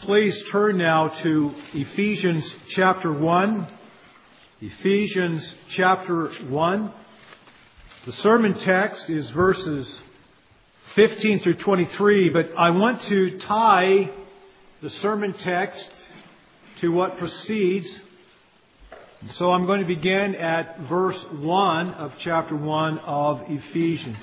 Please turn now to Ephesians chapter 1. Ephesians chapter 1. The sermon text is verses 15 through 23, but I want to tie the sermon text to what precedes. So I'm going to begin at verse 1 of chapter 1 of Ephesians.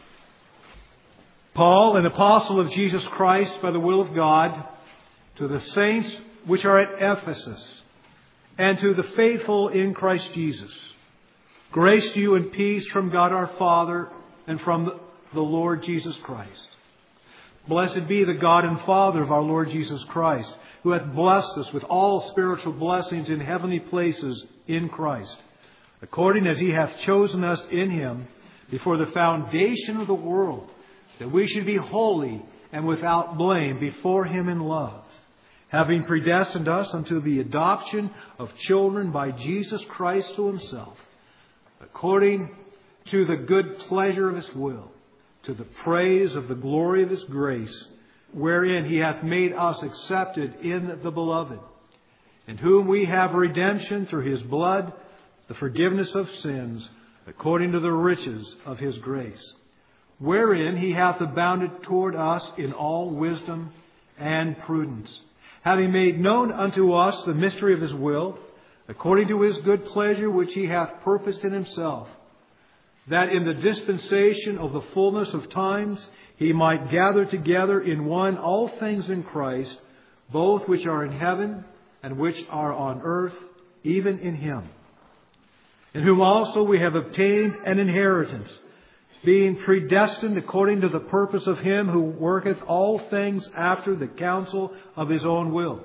Paul, an apostle of Jesus Christ by the will of God, to the saints which are at Ephesus, and to the faithful in Christ Jesus. Grace to you and peace from God our Father and from the Lord Jesus Christ. Blessed be the God and Father of our Lord Jesus Christ, who hath blessed us with all spiritual blessings in heavenly places in Christ, according as He hath chosen us in Him before the foundation of the world, that we should be holy and without blame before Him in love, having predestined us unto the adoption of children by Jesus Christ to Himself, according to the good pleasure of His will, to the praise of the glory of His grace, wherein He hath made us accepted in the Beloved, in whom we have redemption through His blood, the forgiveness of sins, according to the riches of His grace, wherein He hath abounded toward us in all wisdom and prudence, having made known unto us the mystery of His will, according to His good pleasure which He hath purposed in Himself, that in the dispensation of the fullness of times He might gather together in one all things in Christ, both which are in heaven and which are on earth, even in Him, in whom also we have obtained an inheritance, being predestined according to the purpose of Him who worketh all things after the counsel of His own will,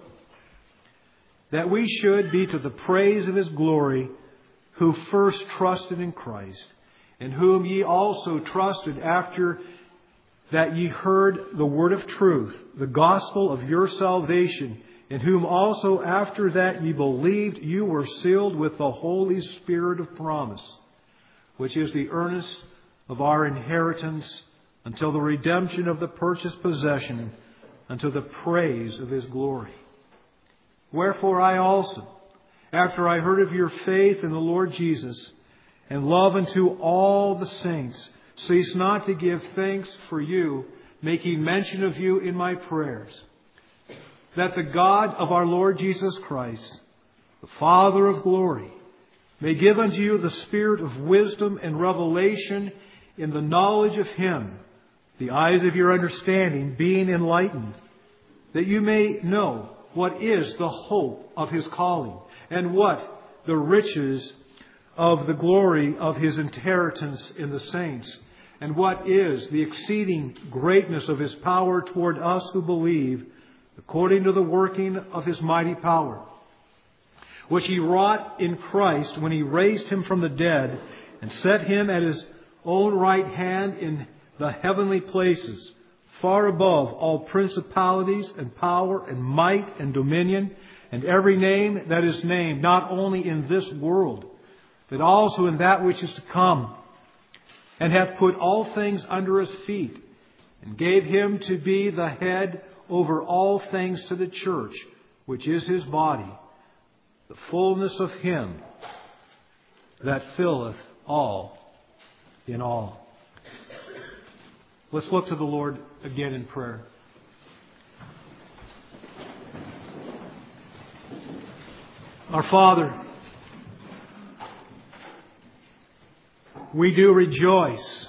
that we should be to the praise of His glory, who first trusted in Christ, in whom ye also trusted after that ye heard the word of truth, the gospel of your salvation, in whom also after that ye believed, you were sealed with the Holy Spirit of promise, which is the earnest of our inheritance until the redemption of the purchased possession, unto the praise of His glory. Wherefore I also, after I heard of your faith in the Lord Jesus, and love unto all the saints, cease not to give thanks for you, making mention of you in my prayers, that the God of our Lord Jesus Christ, the Father of glory, may give unto you the spirit of wisdom and revelation in the knowledge of Him, the eyes of your understanding being enlightened, that you may know what is the hope of His calling, and what the riches of the glory of His inheritance in the saints, and what is the exceeding greatness of His power toward us who believe, according to the working of His mighty power, which He wrought in Christ when He raised Him from the dead, and set Him at His own right hand in the heavenly places, far above all principalities and power and might and dominion, and every name that is named, not only in this world, but also in that which is to come, and hath put all things under His feet, and gave Him to be the head over all things to the church, which is His body, the fullness of Him that filleth all in all. Let's look to the Lord again in prayer. Our Father, we do rejoice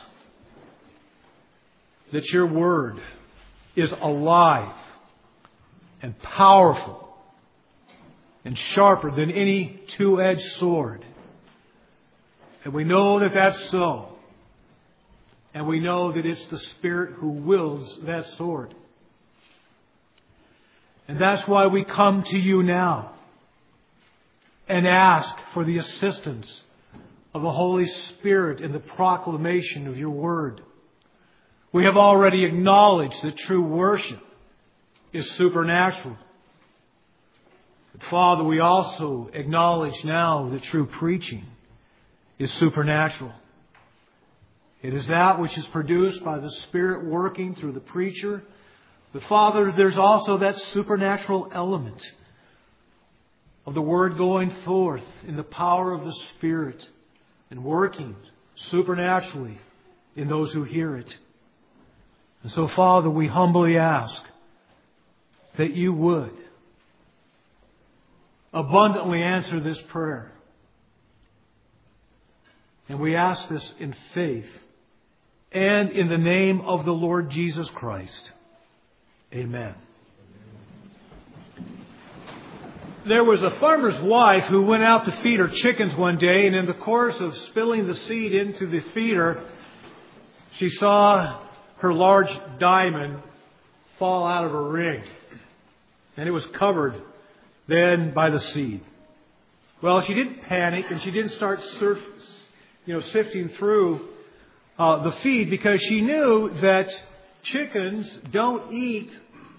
that your word is alive and powerful and sharper than any two-edged sword. And we know that that's so. And we know that it's the Spirit who wields that sword. And that's why we come to you now and ask for the assistance of the Holy Spirit in the proclamation of your word. We have already acknowledged that true worship is supernatural. But Father, we also acknowledge now that true preaching is supernatural. It is that which is produced by the Spirit working through the preacher, But Father, there's also that supernatural element of the Word going forth in the power of the Spirit and working supernaturally in those who hear it. And so, Father, we humbly ask that you would abundantly answer this prayer. And we ask this in faith and in the name of the Lord Jesus Christ. Amen. There was a farmer's wife who went out to feed her chickens one day, and in the course of spilling the seed into the feeder, she saw her large diamond fall out of her ring. And it was covered then by the seed. Well, she didn't panic, and she didn't start sifting through the feed, because she knew that chickens don't eat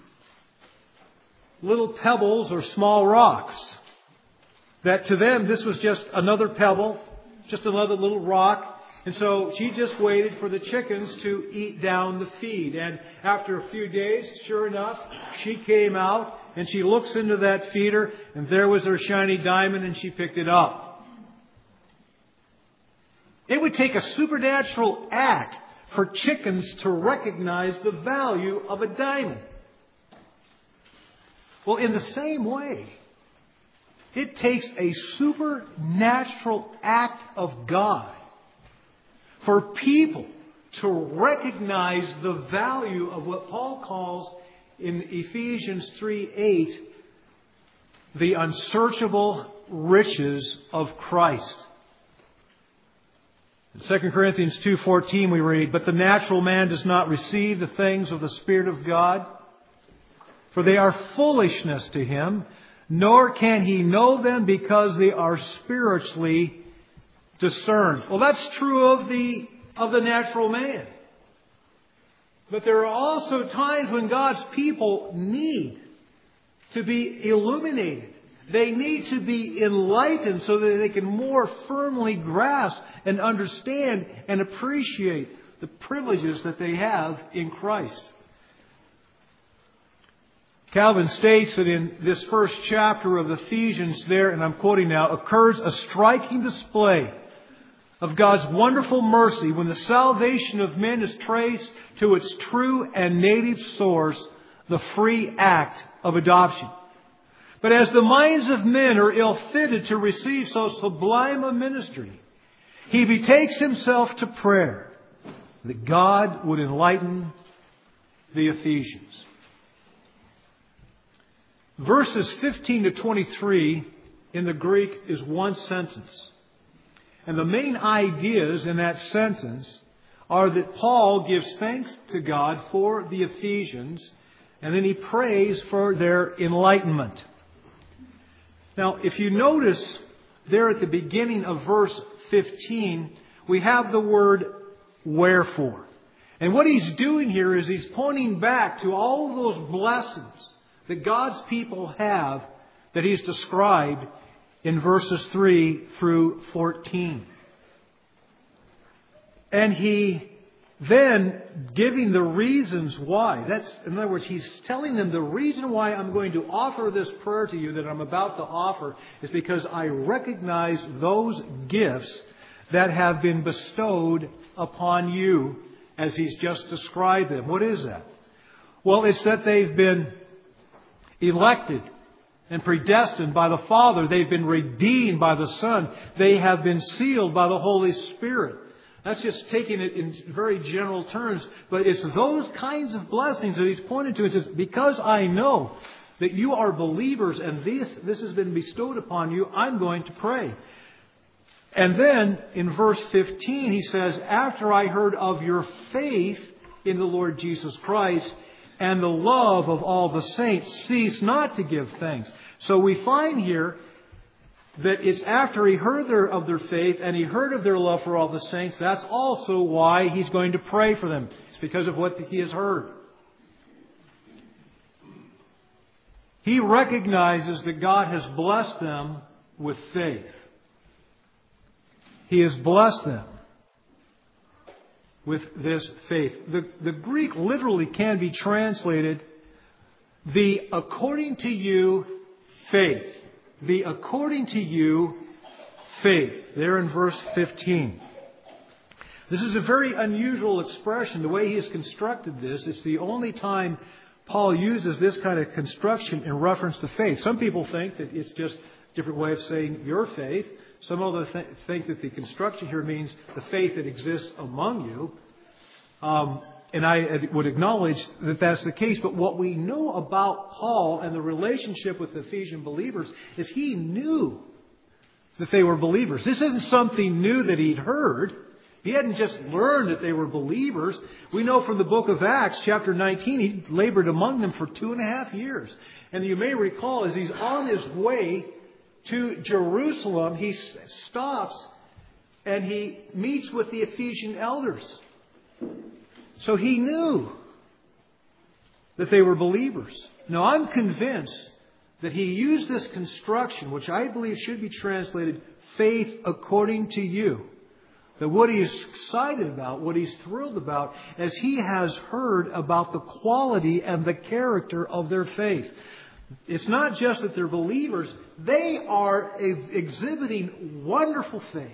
little pebbles or small rocks. That to them, this was just another pebble, just another little rock. And so she just waited for the chickens to eat down the feed. And after a few days, sure enough, she came out and she looks into that feeder, and there was her shiny diamond, and she picked it up. It would take a supernatural act for chickens to recognize the value of a diamond. Well, in the same way, it takes a supernatural act of God for people to recognize the value of what Paul calls in Ephesians 3:8, the unsearchable riches of Christ. In 2 Corinthians 2:14 we read, "But the natural man does not receive the things of the Spirit of God, for they are foolishness to him, nor can he know them because they are spiritually discerned." Well, that's true of the natural man. But there are also times when God's people need to be illuminated. They need to be enlightened so that they can more firmly grasp and understand and appreciate the privileges that they have in Christ. Calvin states that in this first chapter of Ephesians there, and I'm quoting now, occurs a striking display of God's wonderful mercy when the salvation of men is traced to its true and native source, the free act of adoption. But as the minds of men are ill-fitted to receive so sublime a ministry, he betakes himself to prayer that God would enlighten the Ephesians. Verses 15 to 23 in the Greek is one sentence. And the main ideas in that sentence are that Paul gives thanks to God for the Ephesians, and then he prays for their enlightenment. Now, if you notice there at the beginning of verse 15, we have the word wherefore. And what he's doing here is he's pointing back to all of those blessings that God's people have that he's described in verses 3 through 14. And he then giving the reasons why. In other words, he's telling them the reason why I'm going to offer this prayer to you that I'm about to offer is because I recognize those gifts that have been bestowed upon you as he's just described them. What is that? Well, it's that they've been elected and predestined by the Father. They've been redeemed by the Son. They have been sealed by the Holy Spirit. That's just taking it in very general terms. But it's those kinds of blessings that he's pointed to. He says, because I know that you are believers and this has been bestowed upon you, I'm going to pray. And then in verse 15 he says, after I heard of your faith in the Lord Jesus Christ and the love of all the saints, cease not to give thanks. So we find here that it's after he heard of their faith and he heard of their love for all the saints, that's also why he's going to pray for them. It's because of what he has heard. He recognizes that God has blessed them with faith. He has blessed them with this faith. The Greek literally can be translated the according to you faith. The according to you faith. There in verse 15. This is a very unusual expression. The way he has constructed this, it's the only time Paul uses this kind of construction in reference to faith. Some people think that it's just a different way of saying your faith. Some others think that the construction here means the faith that exists among you. And I would acknowledge that that's the case. But what we know about Paul and the relationship with the Ephesian believers is he knew that they were believers. This isn't something new that he'd heard. He hadn't just learned that they were believers. We know from the book of Acts, chapter 19, he labored among them for 2.5 years. And you may recall, as he's on his way to Jerusalem, he stops and he meets with the Ephesian elders. So he knew that they were believers. Now, I'm convinced that he used this construction, which I believe should be translated faith according to you. That what he is excited about, what he's thrilled about, as he has heard about the quality and the character of their faith. It's not just that they're believers, they are exhibiting wonderful faith.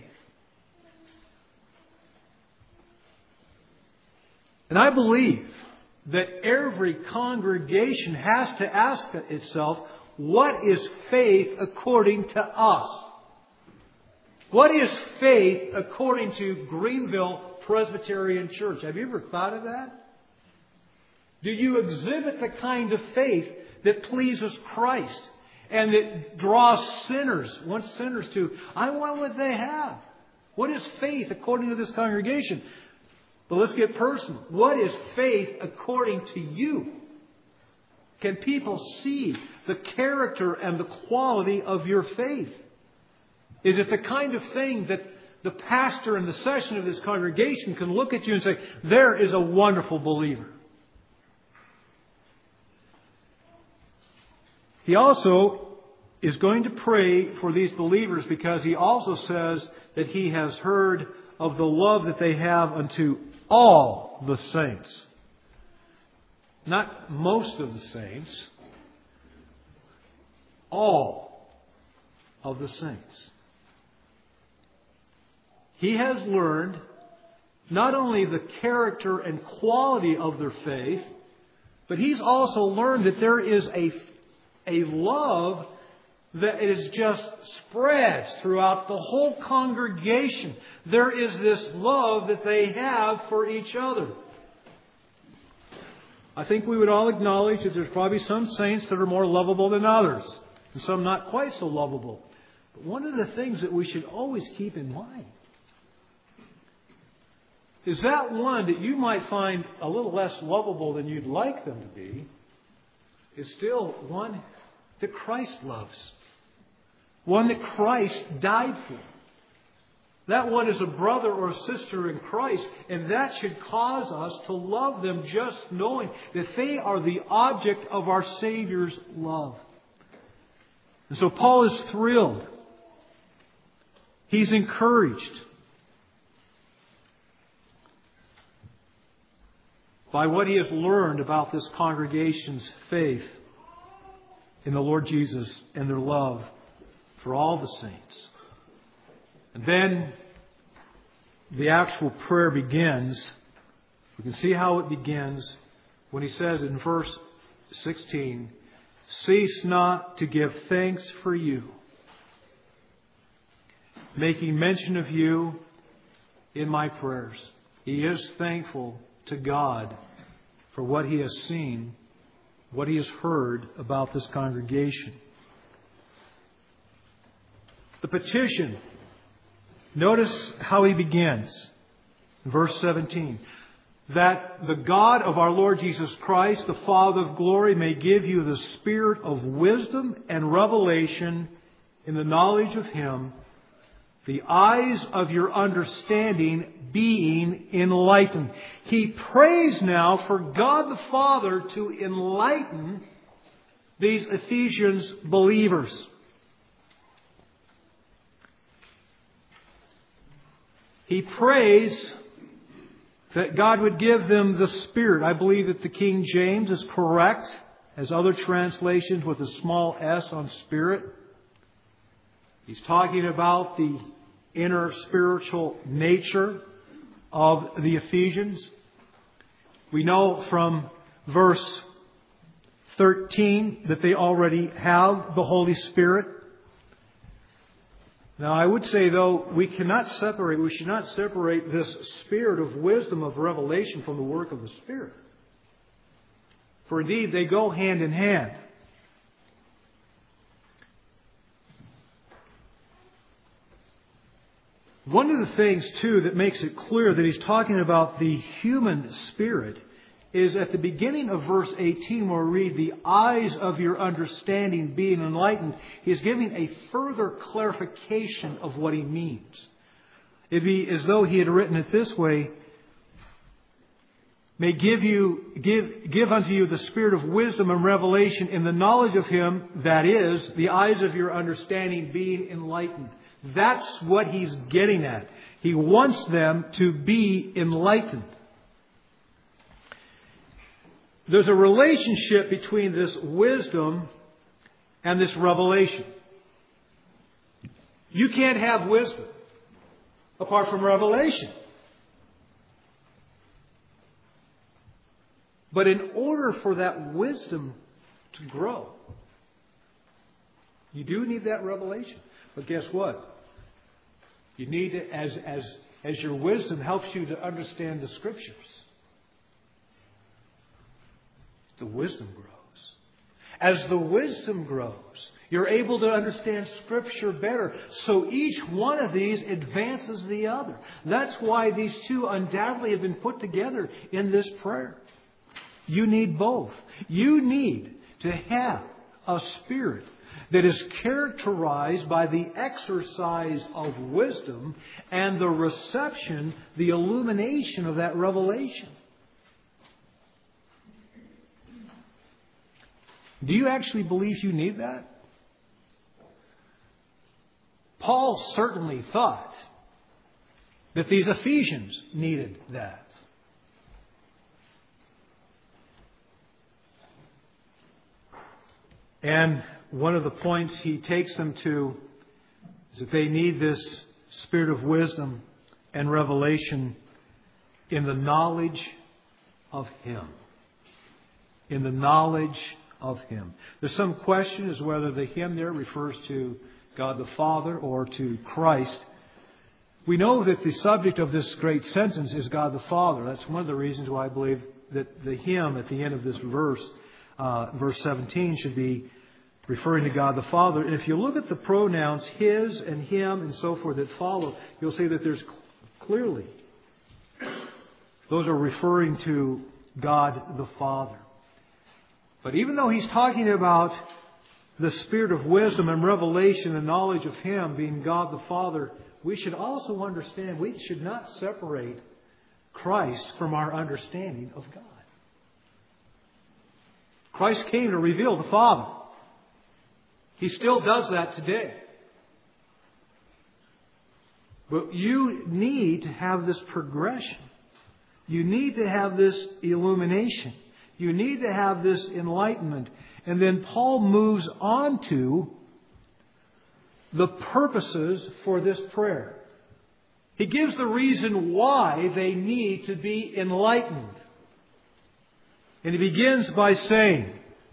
And I believe that every congregation has to ask itself, what is faith according to us? What is faith according to Greenville Presbyterian Church? Have you ever thought of that? Do you exhibit the kind of faith that pleases Christ and that draws sinners, wants sinners to, I want what they have? What is faith according to this congregation? But let's get personal. What is faith according to you? Can people see the character and the quality of your faith? Is it the kind of thing that the pastor and the session of this congregation can look at you and say, there is a wonderful believer? He also is going to pray for these believers because he also says that he has heard of the love that they have unto all the saints. Not most of the saints. All of the saints. He has learned not only the character and quality of their faith, but he's also learned that there is a love that is just spreads throughout the whole congregation. There is this love that they have for each other. I think we would all acknowledge that there's probably some saints that are more lovable than others, and some not quite so lovable. But one of the things that we should always keep in mind is that one that you might find a little less lovable than you'd like them to be is still one that Christ loves. One that Christ died for. That one is a brother or a sister in Christ, and that should cause us to love them just knowing that they are the object of our Savior's love. And so Paul is thrilled. He's encouraged by what he has learned about this congregation's faith in the Lord Jesus and their love for all the saints. And then the actual prayer begins. We can see how it begins when he says in verse 16, cease not to give thanks for you, making mention of you in my prayers. He is thankful to God for what he has seen, what he has heard about this congregation. The petition, notice how he begins. Verse 17. That the God of our Lord Jesus Christ, the Father of glory, may give you the spirit of wisdom and revelation in the knowledge of Him, the eyes of your understanding being enlightened. He prays now for God the Father to enlighten these Ephesians believers. He prays that God would give them the Spirit. I believe that the King James is correct as other translations with a small s on Spirit. He's talking about the inner spiritual nature of the Ephesians. We know from verse 13 that they already have the Holy Spirit. Now, I would say, though, we should not separate this spirit of wisdom, of revelation, from the work of the Spirit. For indeed, they go hand in hand. One of the things, too, that makes it clear that he's talking about the human spirit is at the beginning of verse 18 where we read, the eyes of your understanding being enlightened. He's giving a further clarification of what he means. It'd be as though he had written it this way, may give unto you the spirit of wisdom and revelation in the knowledge of Him, that is, the eyes of your understanding being enlightened. That's what he's getting at. He wants them to be enlightened. There's a relationship between this wisdom and this revelation. You can't have wisdom apart from revelation. But in order for that wisdom to grow, you do need that revelation. But guess what? You need it as your wisdom helps you to understand the Scriptures. The wisdom grows. As the wisdom grows, you're able to understand Scripture better. So each one of these advances the other. That's why these two undoubtedly have been put together in this prayer. You need both. You need to have a spirit that is characterized by the exercise of wisdom and the reception, the illumination of that revelation. Do you actually believe you need that? Paul certainly thought that these Ephesians needed that. And one of the points he takes them to is that they need this spirit of wisdom and revelation in the knowledge of Him. In the knowledge of Him. There's some question as whether the Him there refers to God the Father or to Christ. We know that the subject of this great sentence is God the Father. That's one of the reasons why I believe that the Him at the end of this verse, verse 17, should be referring to God the Father. And if you look at the pronouns His and Him and so forth that follow, you'll see that there's clearly those are referring to God the Father. But even though he's talking about the spirit of wisdom and revelation and knowledge of Him being God the Father, we should also understand we should not separate Christ from our understanding of God. Christ came to reveal the Father. He still does that today. But you need to have this progression. You need to have this illumination. You need to have this enlightenment. And then Paul moves on to the purposes for this prayer. He gives the reason why they need to be enlightened. And he begins by saying,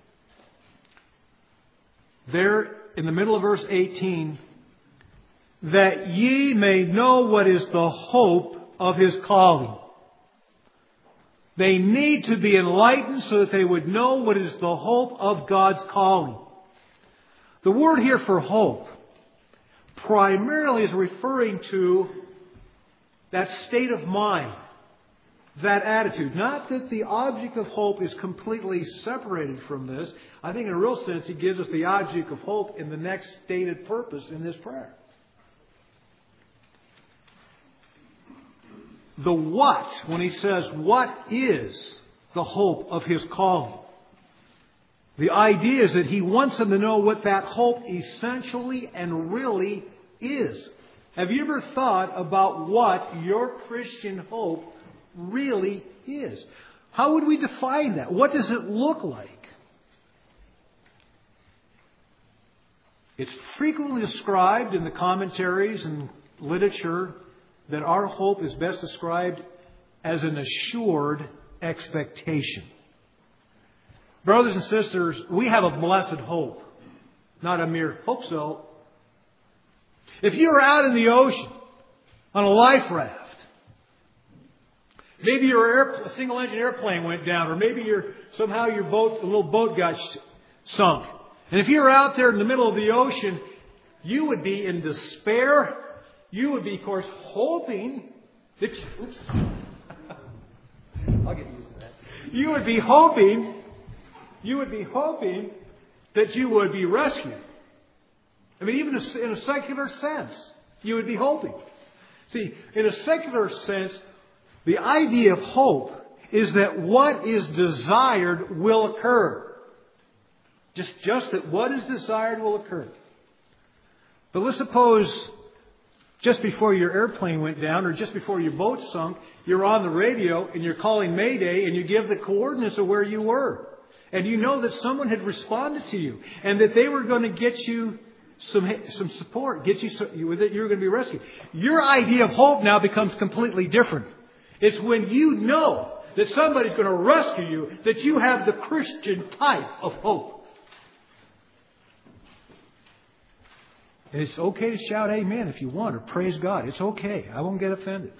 there in the middle of verse 18, that ye may know what is the hope of His calling. They need to be enlightened so that they would know what is the hope of God's calling. The word here for hope primarily is referring to that state of mind, that attitude. Not that the object of hope is completely separated from this. I think in a real sense he gives us the object of hope in the next stated purpose in this prayer. The what, when he says, what is the hope of His calling? The idea is that he wants them to know what that hope essentially and really is. Have you ever thought about what your Christian hope really is? How would we define that? What does it look like? It's frequently described in the commentaries and literature that our hope is best described as an assured expectation. Brothers and sisters, we have a blessed hope, not a mere hope so. If you're out in the ocean on a life raft, maybe your single-engine airplane went down, or maybe somehow your little boat got sunk. And if you're out there in the middle of the ocean, you would be in despair. You would be, of course, hoping. Oops. I'll get used to that. You would be hoping that you would be rescued. I mean, even in a secular sense, you would be hoping. See, in a secular sense, the idea of hope is that what is desired will occur. Just that what is desired will occur. But let's suppose just before your airplane went down or just before your boat sunk, you're on the radio and you're calling Mayday and you give the coordinates of where you were. And you know that someone had responded to you and that they were going to get you some support, that you were going to be rescued. Your idea of hope now becomes completely different. It's when you know that somebody's going to rescue you that you have the Christian type of hope. And it's okay to shout amen if you want, or praise God. It's okay. I won't get offended.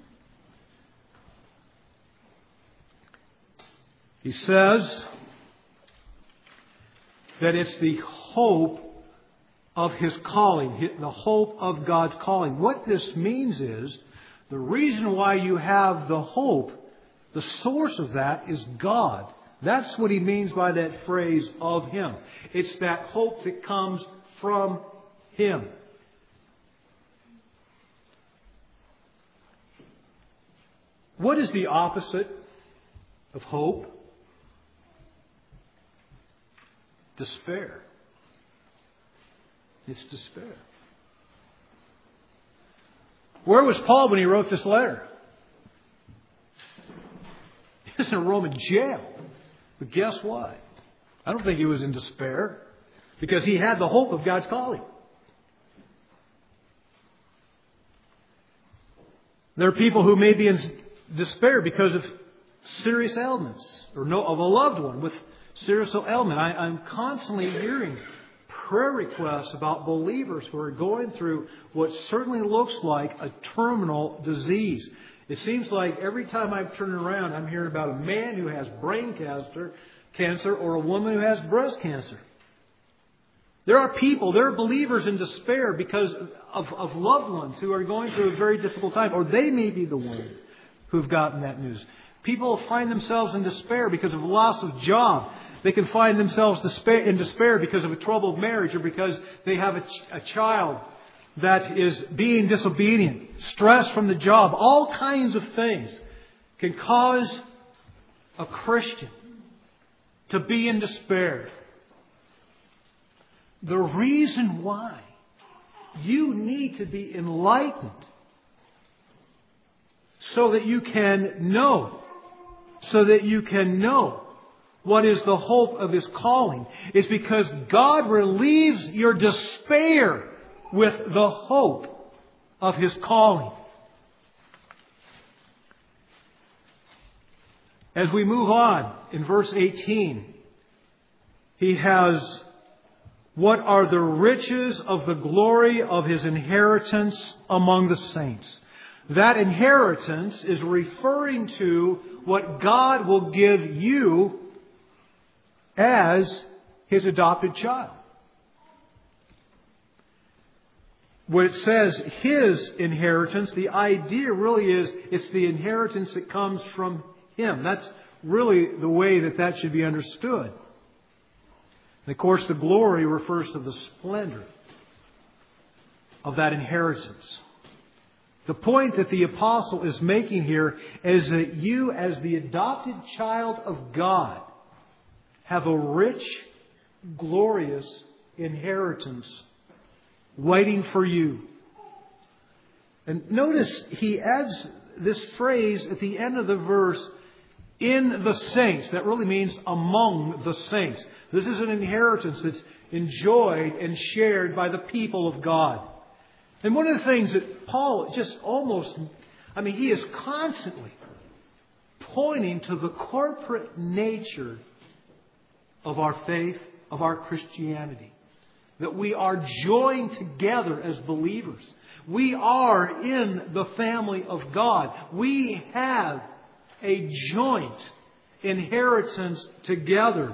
He says that it's the hope of His calling, the hope of God's calling. What this means is, the reason why you have the hope, the source of that is God. That's what he means by that phrase, of Him. It's that hope that comes from Him. What is the opposite of hope? Despair. It's despair. Where was Paul when he wrote this letter? He was in a Roman jail. But guess what? I don't think he was in despair, because he had the hope of God's calling. There are people who may be in despair because of serious ailments, or of a loved one with serious ailment. I'm constantly hearing prayer requests about believers who are going through what certainly looks like a terminal disease. It seems like every time I turn around, I'm hearing about a man who has brain cancer or a woman who has breast cancer. There are believers in despair because of loved ones who are going through a very difficult time, or they may be the ones who've gotten that news. People find themselves in despair because of loss of job. They can find themselves in despair because of a troubled marriage, or because they have a child that is being disobedient, stress from the job. All kinds of things can cause a Christian to be in despair. The reason why you need to be enlightened so that you can know what is the hope of His calling is because God relieves your despair with the hope of His calling. As we move on in verse 18, he has, what are the riches of the glory of His inheritance among the saints? That inheritance is referring to what God will give you as His adopted child. When it says His inheritance, the idea really is it's the inheritance that comes from Him. That's really the way that should be understood. And of course, the glory refers to the splendor of that inheritance. The point that the apostle is making here is that you, as the adopted child of God, have a rich, glorious inheritance waiting for you. And notice he adds this phrase at the end of the verse, in the saints. That really means among the saints. This is an inheritance that's enjoyed and shared by the people of God. And one of the things that Paul he is constantly pointing to the corporate nature of our faith, of our Christianity. That we are joined together as believers. We are in the family of God. We have a joint inheritance together.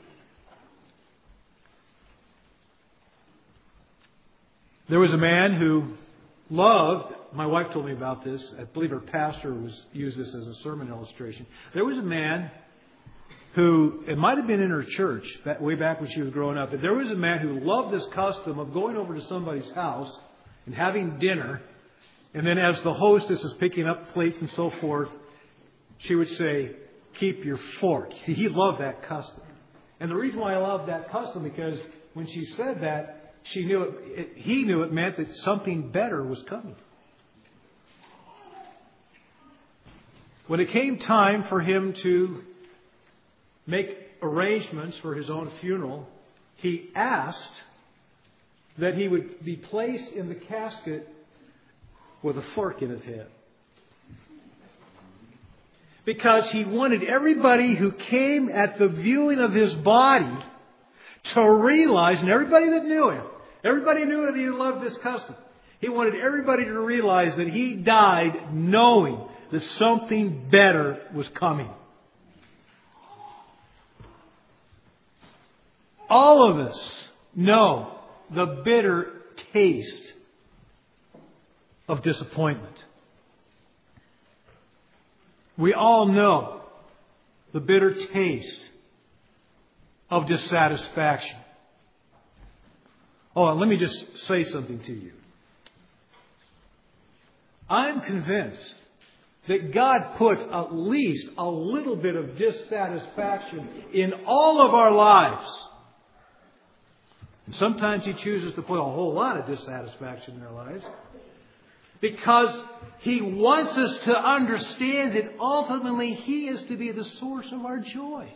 There was a man who loved, my wife told me about this, I believe her pastor used this as a sermon illustration. There was a man who, it might have been in her church, way back when she was growing up, but there was a man who loved this custom of going over to somebody's house and having dinner, and then as the hostess is picking up plates and so forth, she would say, "Keep your fork." He loved that custom. And the reason why I loved that custom, because when she said that, he knew it meant that something better was coming. When it came time for him to make arrangements for his own funeral, he asked that he would be placed in the casket with a fork in his head. Because he wanted everybody who came at the viewing of his body to realize, and everybody that knew him, everybody knew that he loved this custom. He wanted everybody to realize that he died knowing that something better was coming. All of us know the bitter taste of disappointment. We all know the bitter taste of dissatisfaction. Oh, and let me just say something to you. I'm convinced that God puts at least a little bit of dissatisfaction in all of our lives. And sometimes He chooses to put a whole lot of dissatisfaction in our lives, because He wants us to understand that ultimately He is to be the source of our joy.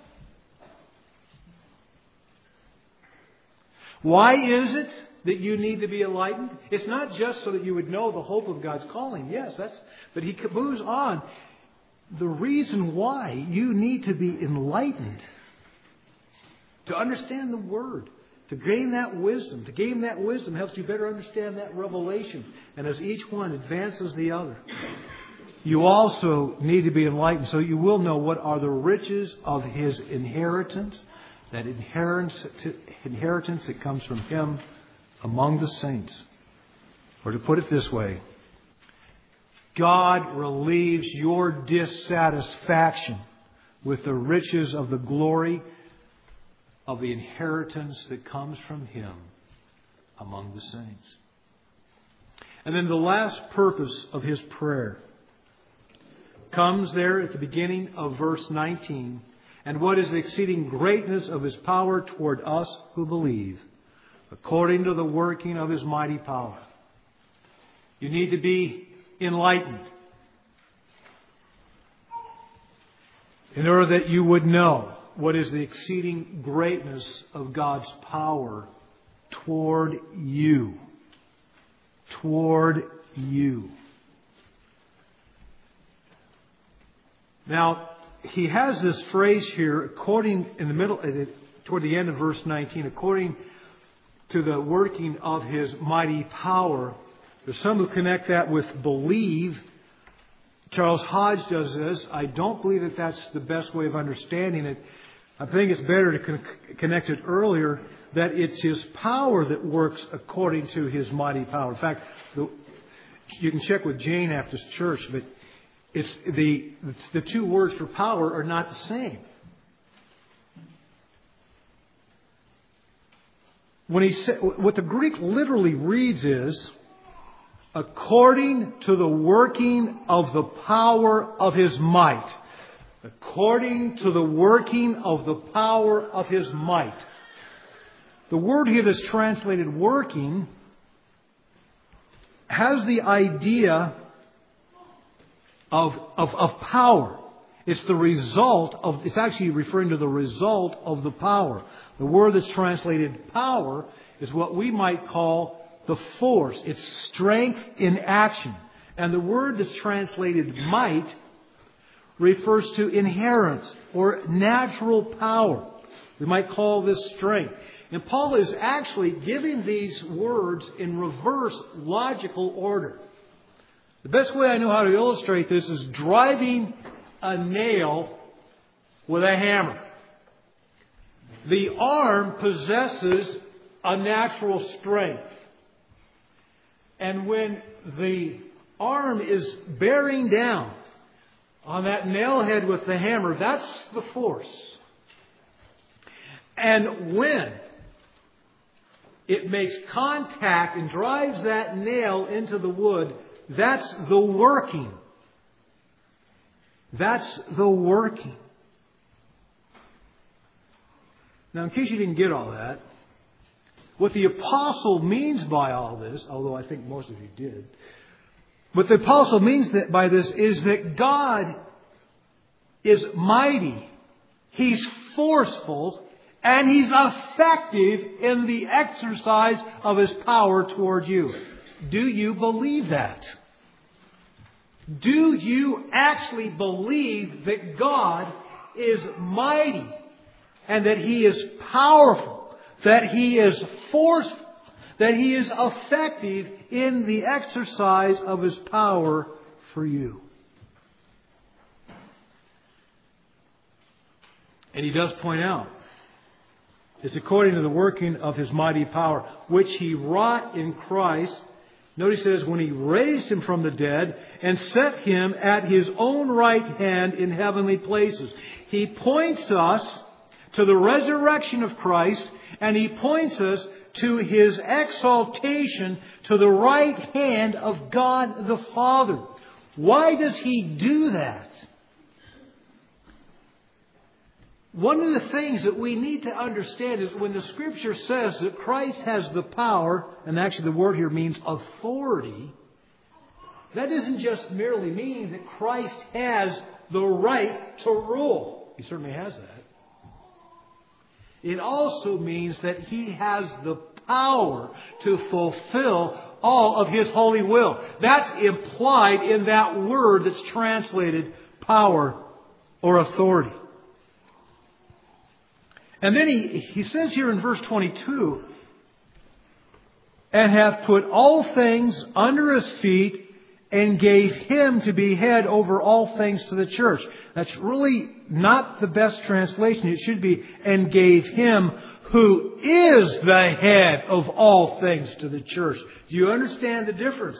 Why is it that you need to be enlightened? It's not just so that you would know the hope of God's calling. Yes, but He moves on. The reason why you need to be enlightened, to understand the Word, to gain that wisdom. To gain that wisdom helps you better understand that revelation. And as each one advances the other, you also need to be enlightened so you will know what are the riches of His inheritance. That inheritance that comes from Him among the saints. Or to put it this way, God relieves your dissatisfaction with the riches of the glory of the inheritance that comes from Him among the saints. And then the last purpose of his prayer comes there at the beginning of verse 19. And what is the exceeding greatness of His power toward us who believe, according to the working of His mighty power. You need to be enlightened in order that you would know what is the exceeding greatness of God's power toward you. Toward you. Now, he has this phrase here, toward the end of verse 19, according to the working of His mighty power. There's some who connect that with believe. Charles Hodge does this. I don't believe that that's the best way of understanding it. I think it's better to connect it earlier, that it's His power that works according to His mighty power. In fact, you can check with Jane after church, but it's the two words for power are not the same. What the Greek literally reads is, according to the working of the power of His might. According to the working of the power of His might. The word here that's translated working has the idea of power. It's the result of, it's actually referring to the result of the power. The word that's translated power is what we might call the force. It's strength in action. And the word that's translated might refers to inherent or natural power. We might call this strength. And Paul is actually giving these words in reverse logical order. The best way I know how to illustrate this is driving a nail with a hammer. The arm possesses a natural strength. And when the arm is bearing down on that nail head with the hammer, that's the force. And when it makes contact and drives that nail into the wood, that's the working. That's the working. Now, in case you didn't get all that, what the apostle means by all this, although I think most of you did, what the apostle means by this is that God is mighty. He's forceful. And He's effective in the exercise of His power toward you. Do you believe that? Do you actually believe that God is mighty and that He is powerful, that He is forceful, that He is effective in the exercise of His power for you? And he does point out, it's according to the working of His mighty power, which He wrought in Christ. Notice He says, when He raised Him from the dead and set Him at His own right hand in heavenly places. He points us to the resurrection of Christ, and He points us to His exaltation to the right hand of God the Father. Why does He do that? One of the things that we need to understand is when the Scripture says that Christ has the power, and actually the word here means authority, that doesn't just merely mean that Christ has the right to rule. He certainly has that. It also means that He has the power to fulfill all of His holy will. That's implied in that word that's translated power or authority. And then he says here in verse 22, and hath put all things under His feet, and gave Him to be head over all things to the church. That's really not the best translation. It should be, and gave Him who is the head of all things to the church. Do you understand the difference?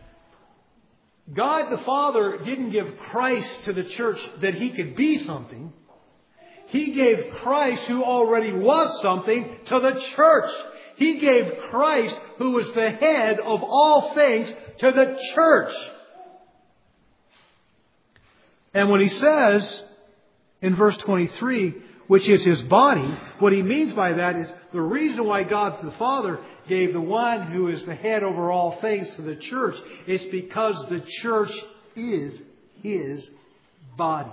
God the Father didn't give Christ to the church that He could be something. He gave Christ, who already was something, to the church. He gave Christ, who was the head of all things, to the church. And when he says in verse 23, which is His body, what he means by that is the reason why God the Father gave the one who is the head over all things to the church is because the church is His body.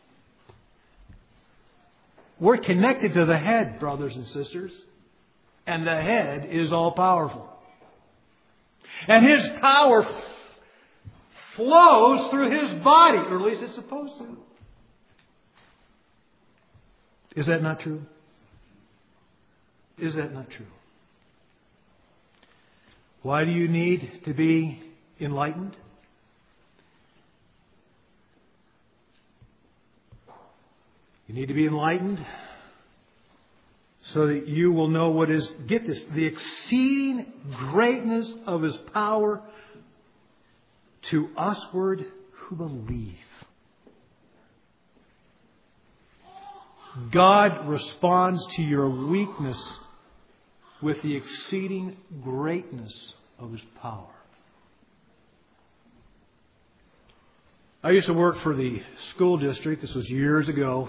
We're connected to the head, brothers and sisters. And the head is all powerful. And His power flows through His body, or at least it's supposed to. Is that not true? Is that not true? Why do you need to be enlightened? You need to be enlightened so that you will know what is, get this, the exceeding greatness of His power to usward who believe. God responds to your weakness with the exceeding greatness of His power. I used to work for the school district. This was years ago.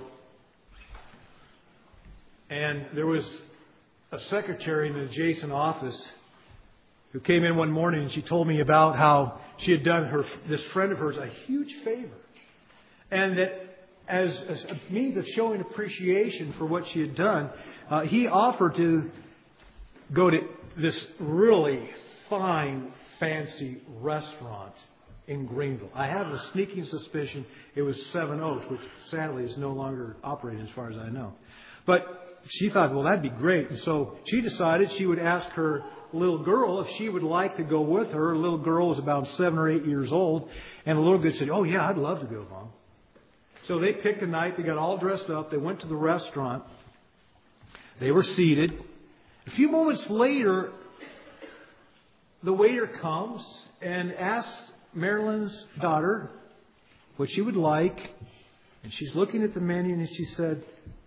And there was a secretary in an adjacent office who came in one morning and she told me about how she had done this friend of hers a huge favor. And that as a means of showing appreciation for what she had done, he offered to go to this really fine, fancy restaurant in Greenville. I have a sneaking suspicion it was Seven Oaks, which sadly is no longer operating as far as I know. But she thought, well, that'd be great. And so she decided she would ask her little girl if she would like to go with her. Her little girl was about 7 or 8 years old. And the little girl said, oh, yeah, I'd love to go, Mom. So they picked a night. They got all dressed up. They went to the restaurant. They were seated. A few moments later, the waiter comes and asks Marilyn's daughter what she would like. And she's looking at the menu and she said,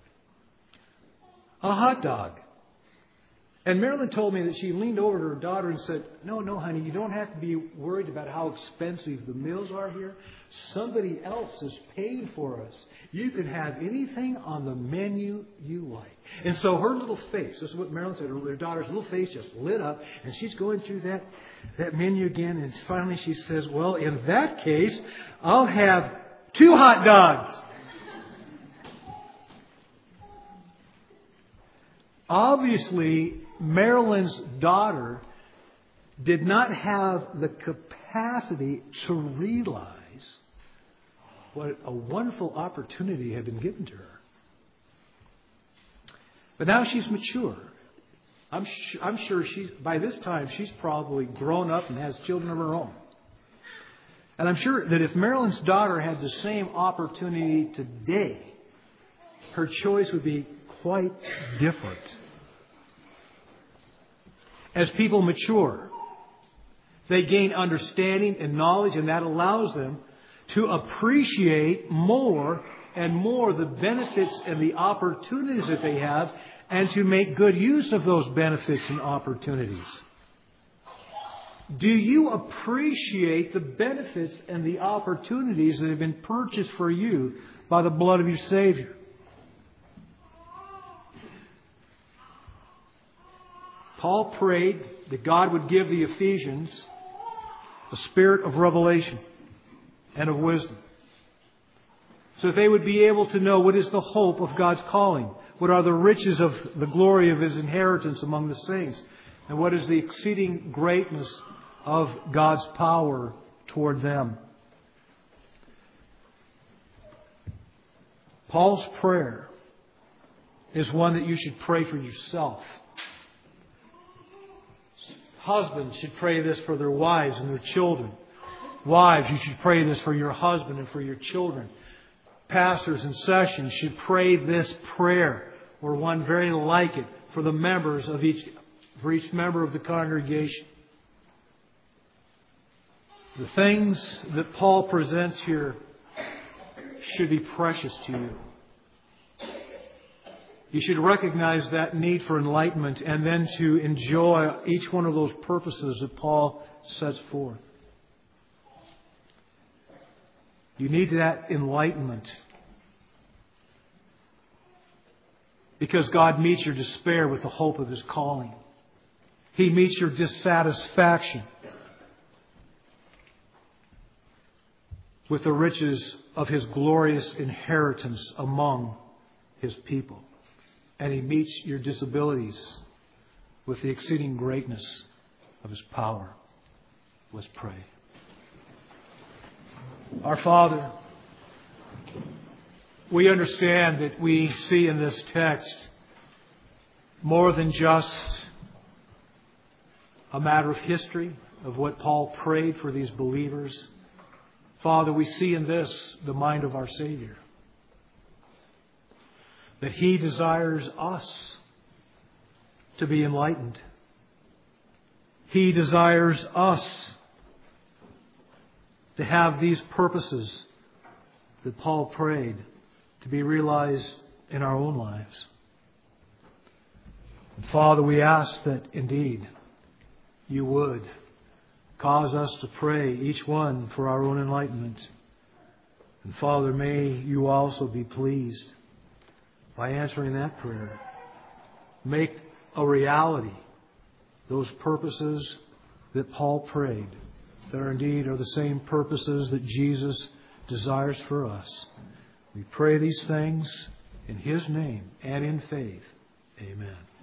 a hot dog. And Marilyn told me that she leaned over to her daughter and said, no, honey, you don't have to be worried about how expensive the meals are here. Somebody else has paid for us. You can have anything on the menu you like. And so her little face, this is what Marilyn said, her daughter's little face just lit up, and she's going through that menu again, and finally she says, well, in that case, I'll have 2 hot dogs. Obviously, Marilyn's daughter did not have the capacity to realize what a wonderful opportunity had been given to her. But now she's mature. I'm sure by this time she's probably grown up and has children of her own. And I'm sure that if Marilyn's daughter had the same opportunity today, her choice would be quite different. As people mature, they gain understanding and knowledge, and that allows them to appreciate more and more the benefits and the opportunities that they have, and to make good use of those benefits and opportunities. Do you appreciate the benefits and the opportunities that have been purchased for you by the blood of your Savior? Paul prayed that God would give the Ephesians a spirit of revelation and of wisdom, so that they would be able to know what is the hope of God's calling, what are the riches of the glory of His inheritance among the saints, and what is the exceeding greatness of God's power toward them. Paul's prayer is one that you should pray for yourself. Husbands should pray this for their wives and their children. Wives, you should pray this for your husband and for your children. Pastors in session should pray this prayer, or one very like it, for the members of each member of the congregation. The things that Paul presents here should be precious to you. You should recognize that need for enlightenment, and then to enjoy each one of those purposes that Paul sets forth. You need that enlightenment because God meets your despair with the hope of His calling. He meets your dissatisfaction with the riches of His glorious inheritance among His people. And He meets your disabilities with the exceeding greatness of His power. Let's pray. Our Father, we understand that we see in this text more than just a matter of history of what Paul prayed for these believers. Father, we see in this the mind of our Savior, that He desires us to be enlightened. He desires us to have these purposes that Paul prayed to be realized in our own lives. And Father, we ask that indeed You would cause us to pray each one for our own enlightenment. And Father, may You also be pleased by answering that prayer. Make a reality those purposes that Paul prayed, that are the same purposes that Jesus desires for us. We pray these things in His name and in faith. Amen.